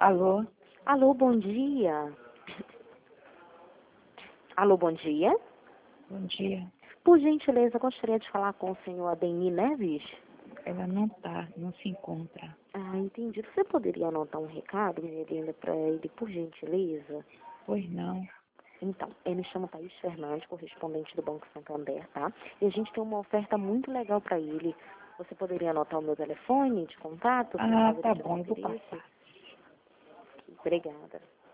Alô? Alô, bom dia. Alô, bom dia. Bom dia. Por gentileza, gostaria de falar com o senhor Ademir Neves. Ela não tá, não se encontra. Ah, entendi. Você poderia anotar um recado, minha linda, para ele, por gentileza? Pois não. Então, eu me chamo Thaís Fernandes, correspondente do Banco Santander, tá? E a gente tem uma oferta muito legal para ele. Você poderia anotar o meu telefone de contato, Ah, caso ele tá tiver bom, eu vou interesse? passar. Obrigada.